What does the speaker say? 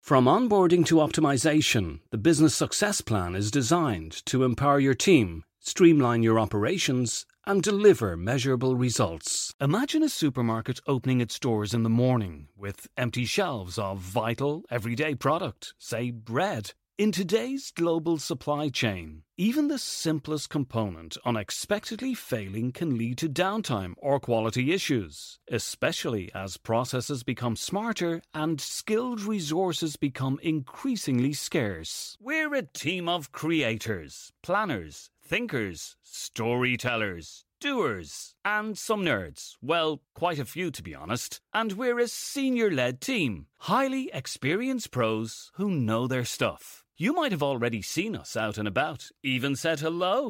From onboarding to optimization, the Business Success Plan is designed to empower your team, streamline your operations, and deliver measurable results. Imagine a supermarket opening its doors in the morning with empty shelves of vital, everyday product, say bread. In today's global supply chain, even the simplest component unexpectedly failing can lead to downtime or quality issues, especially as processes become smarter and skilled resources become increasingly scarce. We're a team of creators, planners, thinkers, storytellers, doers, and some nerds. Well, quite a few to be honest. And we're a senior-led team, highly experienced pros who know their stuff. You might have already seen us out and about, even said hello.